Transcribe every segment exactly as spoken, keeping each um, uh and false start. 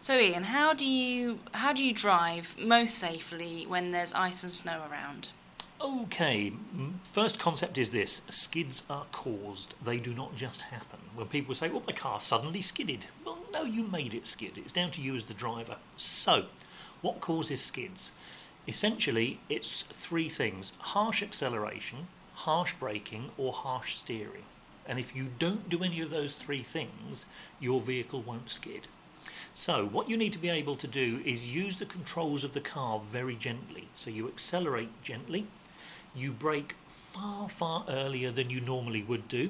So Ian, how do you how do you drive most safely when there's ice and snow around? Okay, m- first concept is this: skids are caused, they do not just happen. When people say, well, my car suddenly skidded, well, no, you made it skid. It's down to you as the driver. So, what causes skids? Essentially, it's three things: harsh acceleration, harsh braking, or harsh steering. And if you don't do any of those three things, your vehicle won't skid. So what you need to be able to do is use the controls of the car very gently. So you accelerate gently, you brake far, far earlier than you normally would do,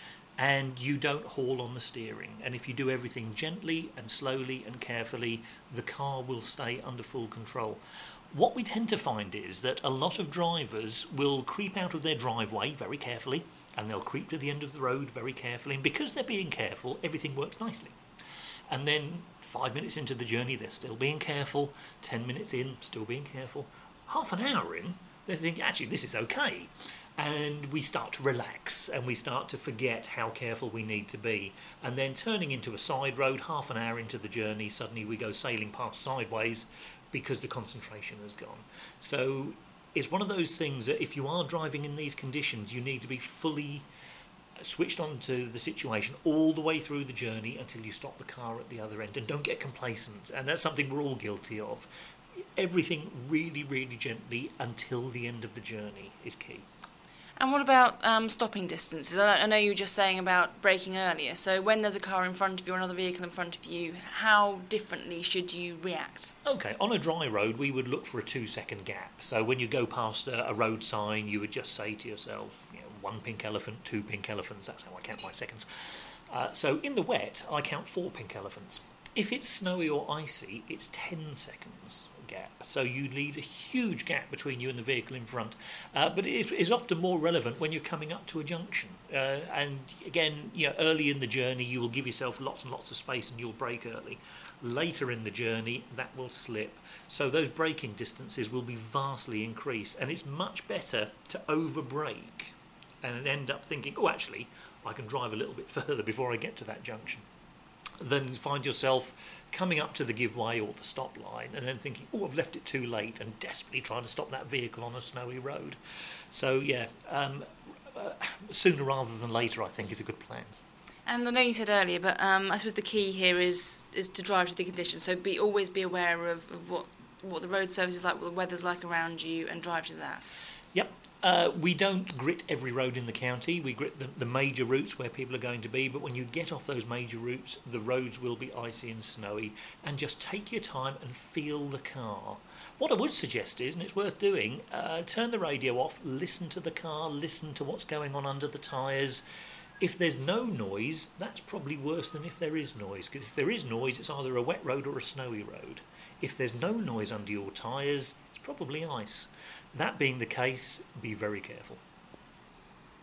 and you don't haul on the steering. And if you do everything gently and slowly and carefully, the car will stay under full control. What we tend to find is that a lot of drivers will creep out of their driveway very carefully, and they'll creep to the end of the road very carefully, and because they're being careful, everything works nicely. And then five minutes into the journey, they're still being careful. Ten minutes in, still being careful. Half an hour in, they think, actually, this is okay. And we start to relax and we start to forget how careful we need to be. And then turning into a side road, half an hour into the journey, suddenly we go sailing past sideways because the concentration has gone. So it's one of those things that if you are driving in these conditions, you need to be fully switched on to the situation all the way through the journey until you stop the car at the other end, and don't get complacent. And that's something we're all guilty of. Everything really, really gently until the end of the journey is key. And what about um, stopping distances? I I know you were just saying about braking earlier. So when there's a car in front of you or another vehicle in front of you, how differently should you react? Okay, on a dry road, we would look for a two-second gap. So when you go past a, a road sign, you would just say to yourself, you know, one pink elephant, two pink elephants. That's how I count my seconds. Uh, so in the wet, I count four pink elephants. If it's snowy or icy, it's ten seconds gap. So you need a huge gap between you and the vehicle in front. Uh, but it is, is often more relevant when you're coming up to a junction. Uh, and again, you know, early in the journey, you will give yourself lots and lots of space and you'll brake early. Later in the journey, that will slip. So those braking distances will be vastly increased. And it's much better to over-brake and end up thinking, oh, actually, I can drive a little bit further before I get to that junction, then find yourself coming up to the give way or the stop line and then thinking, oh, I've left it too late, and desperately trying to stop that vehicle on a snowy road. So, yeah, um, uh, sooner rather than later, I think, is a good plan. And I know you said earlier, but um, I suppose the key here is is to drive to the conditions. So be always be aware of, of what, what the road surface is like, what the weather's like around you, and drive to that. Yep. Uh, we don't grit every road in the county. We grit the, the major routes where people are going to be, but when you get off those major routes, the roads will be icy and snowy, and just take your time and feel the car. What I would suggest is, and it's worth doing, uh, turn the radio off, listen to the car, listen to what's going on under the tyres. If there's no noise, that's probably worse than if there is noise, because if there is noise, it's either a wet road or a snowy road. If there's no noise under your tyres, it's probably ice. That being the case, be very careful.